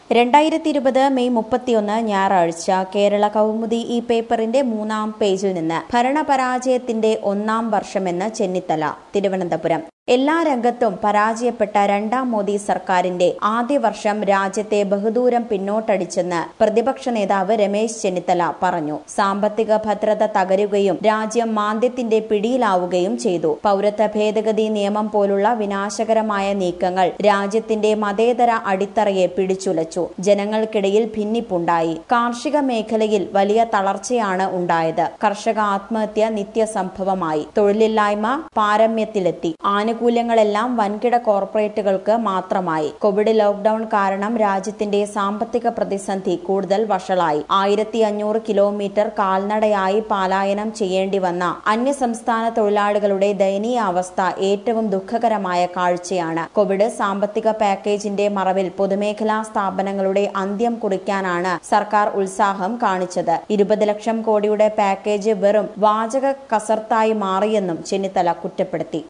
2020 May 31 ഞായറാഴ്ച കേരള കൗമുദി ഈ പേപ്പറിന്റെ 3-ാം പേജിൽ നിന്ന് ഭരണപരാജയത്തിന്റെ 1-ാം വർഷമെന്ന് ചെന്നിത്തല തിരുവനന്തപുരം എല്ലാ രംഗത്തും പരാജയപ്പെട്ട രണ്ടാം മോദി സർക്കാരിന്റെ ആദ്യ വർഷം രാജ്യത്തെ ബഹുദൂരം പിന്നോട്ടടിച്ചെന്ന് പ്രതിപക്ഷ നേതാവ് രമേശ് ചെന്നിത്തല പറഞ്ഞു. സാമ്പത്തിക ഭദ്രത തകരുകയും രാജ്യം മാന്ദ്യത്തിന്റെ പിടിയിലാവുകയും ചെയ്തു. പൗരത്വ ഭേദഗതി നിയമം പോലുള്ള വിനാശകരമായ നീക്കങ്ങൾ രാജ്യത്തിന്റെ മതേതര അടിത്തറയെ പിടിച്ചുലച്ചു. ജനങ്ങൾക്കിടയിൽ ഭിന്നിപ്പുണ്ടായി. കാർഷിക മേഖലയിൽ വലിയ തളർച്ചയാണ് ഉണ്ടായത്. കർഷക ആത്മഹത്യ നിത്യസംഭവമായി. തൊഴിലില്ലായ്മ പാരമ്യത്തിലെത്തി. ആനുകൂല്യങ്ങളെല്ലാം വൻകിട കോർപ്പറേറ്റുകൾക്ക് മാത്രമായി. കോവിഡ് ലോക്ഡൌൺ കാരണം രാജ്യത്തിന്റെ സാമ്പത്തിക പ്രതിസന്ധി കൂടുതൽ വഷളായി. 1500 കിലോമീറ്റർ കാൽനടയായി പലായനം ചെയ്യേണ്ടി വന്ന അന്യസംസ്ഥാന തൊഴിലാളികളുടെ ദയനീയ അവസ്ഥ ഏറ്റവും ദുഃഖകരമായ കാഴ്ചയാണ്. കോവിഡ് സാമ്പത്തിക പാക്കേജിന്റെ മറവിൽ പൊതുമേഖലാ സ്ഥാപനങ്ങളുടെ അന്ത്യം കുറിക്കാനാണ് സർക്കാർ ഉത്സാഹം കാണിച്ചത്. 20 ലക്ഷം കോടിയുടെ പാക്കേജ് വെറും വാചക കസർത്തായി മാറിയെന്നും ചെന്നിത്തല കുറ്റപ്പെടുത്തി.